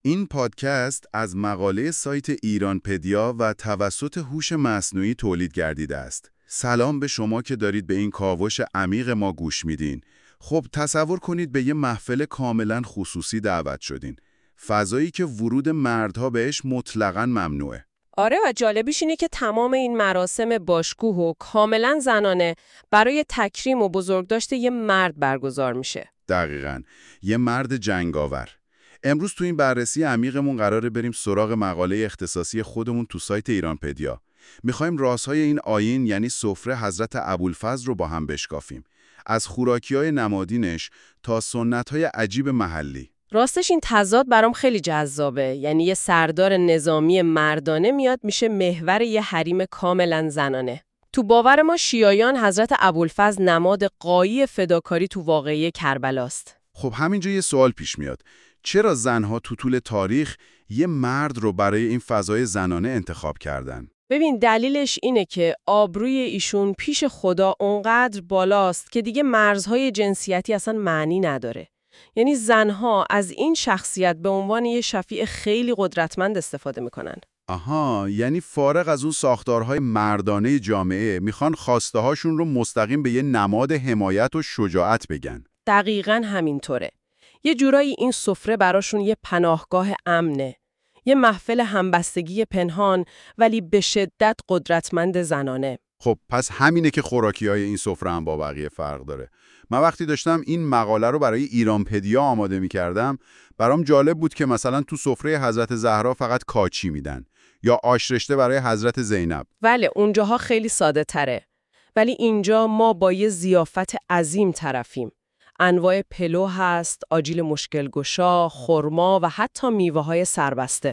این پادکست از مقاله سایت ایرانپدیا و توسط هوش مصنوعی تولید گردیده است. سلام به شما که دارید به این کاوش عمیق ما گوش میدین. خب تصور کنید به یه محفل کاملا خصوصی دعوت شدین. فضایی که ورود مردها بهش مطلقاً ممنوعه. آره و جالبیش اینه که تمام این مراسم باشکوه و کاملا زنانه برای تکریم و بزرگداشت یه مرد برگزار میشه. دقیقاً. یه مرد جنگاور. امروز تو این بررسی عمیقمون قراره بریم سراغ مقاله اختصاصی خودمون تو سایت ایرانپدیا. میخوایم رازهای این آیین یعنی سفره حضرت ابوالفضل رو با هم بشکافیم. از خوراکی‌های نمادینش تا سنت‌های عجیب محلی. راستش این تضاد برام خیلی جذابه. یعنی یه سردار نظامی مردانه میاد میشه محور یه حریم کاملا زنانه. تو باور ما شیعیان حضرت ابوالفضل نماد غایی فداکاری تو واقعه کربلاست. خب همینجا یه سوال پیش میاد. چرا زنها تو طول تاریخ یه مرد رو برای این فضای زنانه انتخاب کردن؟ ببین دلیلش اینه که آبروی ایشون پیش خدا اونقدر بالاست که دیگه مرزهای جنسیتی اصلا معنی نداره. یعنی زنها از این شخصیت به عنوان یه شفیع خیلی قدرتمند استفاده میکنن. آها، یعنی فارغ از اون ساختارهای مردانه جامعه میخوان خواسته هاشون رو مستقیم به یه نماد حمایت و شجاعت بگن. دقیقاً همینطوره. یه جورایی این سفره براشون یه پناهگاه امنه. یه محفل همبستگی پنهان ولی به شدت قدرتمند زنانه. خب پس همینه که خوراکی‌های این سفره هم با بقیه فرق داره. من وقتی داشتم این مقاله رو برای ایرانپدیا آماده می‌کردم، برام جالب بود که مثلا تو سفره حضرت زهرا فقط کاچی میدن یا آش رشته برای حضرت زینب. بله، اونجاها خیلی ساده تره. ولی اینجا ما با یه ضیافت عظیم طرفیم. انواع پلو هست، آجیل مشکلگشا، خرما و حتی میوه‌های سربسته.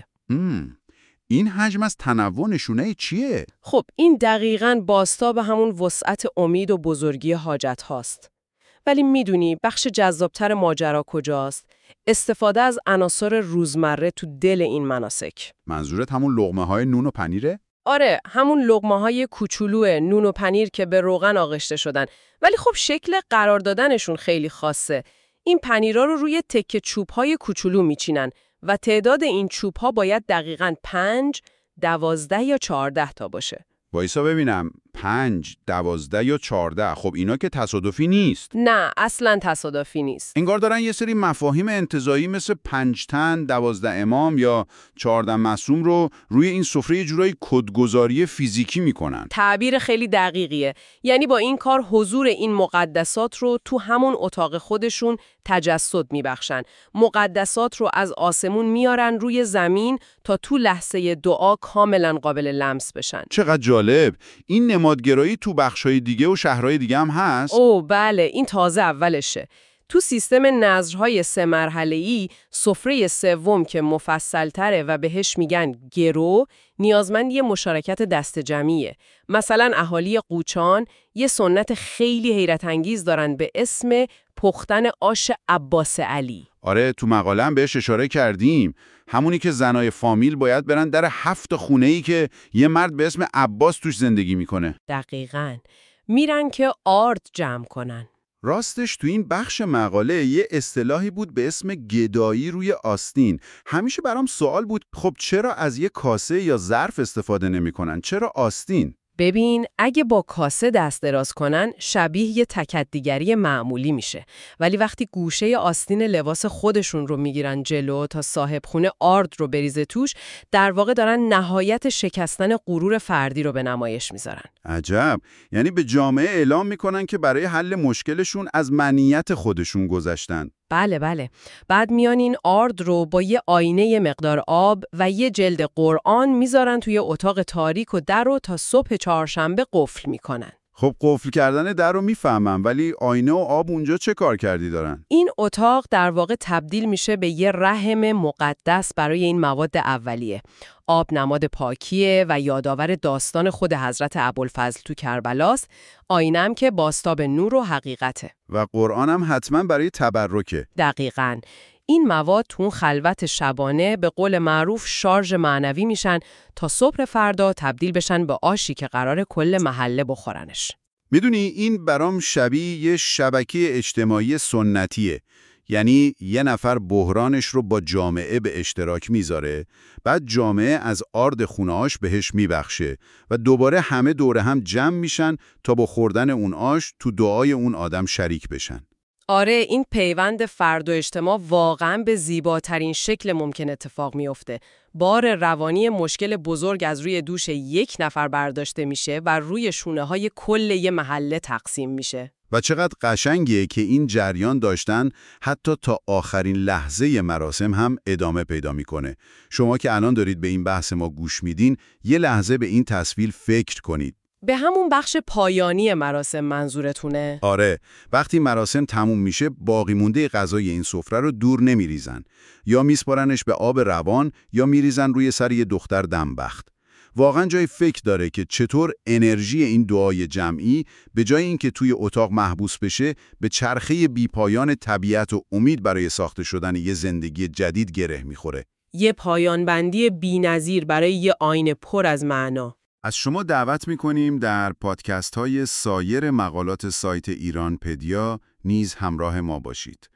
این حجم از تنوع نشونه چیه؟ خب این دقیقاً بازتاب همون وسعت امید و بزرگی حاجت هاست. ولی میدونی بخش جذابتر ماجرا کجاست؟ استفاده از عناصر روزمره تو دل این مناسک. منظورت همون لقمه‌های نون و پنیره؟ آره، همون لقمه‌های کوچولو نون و پنیر که به روغن آغشته شدن. ولی خب شکل قرار دادنشون خیلی خاصه. این پنیرها رو روی تکه چوب‌های کوچولو میچینن و تعداد این چوب‌ها باید دقیقاً 5، 12 یا 14 تا باشه. وایسا ببینم 5، 12 یا 14. خب اینا که تصادفی نیست. نه اصلاً تصادفی نیست. انگار دارن یه سری مفاهیم انتزاعی مثل 5 تن، 12 امام یا 14 معصوم رو روی این سفره یه جورایی کدگذاری فیزیکی میکنن. تعبیر خیلی دقیقیه. یعنی با این کار حضور این مقدسات رو تو همون اتاق خودشون تجسد میبخشن. مقدسات رو از آسمون میارن روی زمین تا تو لحظه دعا کاملا قابل لمس بشن. چقدر جالب. این نمادگرایی تو بخشای دیگه و شهرهای دیگه هم هست؟ بله، این تازه اولشه. تو سیستم نظرهای 3 مرحله‌ای سفره سوم که مفصل‌تره و بهش میگن گرو، نیازمند یه مشارکت دست جمعیه. مثلا اهالی قوچان یه سنت خیلی حیرت انگیز دارن به اسم پختن آش عباس علی. آره، تو مقاله هم بهش اشاره کردیم. همونی که زنای فامیل باید برن در 7 خونه‌ای که یه مرد به اسم عباس توش زندگی میکنه. دقیقاً. میرن که آرد جمع کنن. راستش تو این بخش مقاله یه اصطلاحی بود به اسم گدایی روی آستین. همیشه برام سوال بود خب چرا از یه کاسه یا ظرف استفاده نمی‌کنن؟ چرا آستین؟ ببین اگه با کاسه دست دراز کنن شبیه یه تکدیگری معمولی میشه، ولی وقتی گوشه آستین لباس خودشون رو میگیرن جلو تا صاحب خونه آرد رو بریزه توش، در واقع دارن نهایت شکستن غرور فردی رو به نمایش میذارن. عجب. یعنی به جامعه اعلام میکنن که برای حل مشکلشون از منیت خودشون گذشتن. بله. بعد میان این آرد رو با یه آینه یه مقدار آب و یه جلد قرآن میذارن توی اتاق تاریک و در رو تا صبح چهارشنبه قفل میکنن. خب قفل کردن در رو میفهمم، ولی آینه و آب اونجا چه کار کردی دارن؟ این اتاق در واقع تبدیل میشه به یه رحم مقدس برای این مواد اولیه. آب نماد پاکیه و یادآور داستان خود حضرت ابوالفضل تو کربلاست. آینه هم که بازتاب نور و حقیقته. و قرآن هم حتما برای تبرکه. دقیقاً. این مواد تو خلوت شبانه به قول معروف شارژ معنوی میشن تا صبح فردا تبدیل بشن به آشی که قراره کل محله بخورنش. میدونی این برام شبیه یه شبکه اجتماعی سنتیه. یعنی یه نفر بحرانش رو با جامعه به اشتراک میذاره، بعد جامعه از آرد خونه‌اش بهش میبخشه و دوباره همه دوره هم جمع میشن تا با خوردن اون آش تو دعای اون آدم شریک بشن. آره، این پیوند فرد و اجتماع واقعاً به زیباترین شکل ممکن اتفاق میفته. بار روانی مشکل بزرگ از روی دوش یک نفر برداشته میشه و روی شونه‌های کل یه محله تقسیم میشه. و چقدر قشنگیه که این جریان داشتن حتی تا آخرین لحظه مراسم هم ادامه پیدا میکنه. شما که الان دارید به این بحث ما گوش میدین، یه لحظه به این تصویر فکر کنید. به همون بخش پایانی مراسم منظورتونه؟ آره، وقتی مراسم تموم میشه باقی مونده غذای این سفره رو دور نمیریزن، یا میسپارنش به آب روان یا میریزن روی سر یه دختر دمبخت. واقعا جای فکر داره که چطور انرژی این دعای جمعی به جای اینکه توی اتاق محبوس بشه، به چرخه بیپایان طبیعت و امید برای ساخته شدن یه زندگی جدید گره میخوره. یه پایان بندی بی‌نظیر برای یه آینه پر از معنا. از شما دعوت میکنیم در پادکست های سایر مقالات سایت ایران پدیا نیز همراه ما باشید.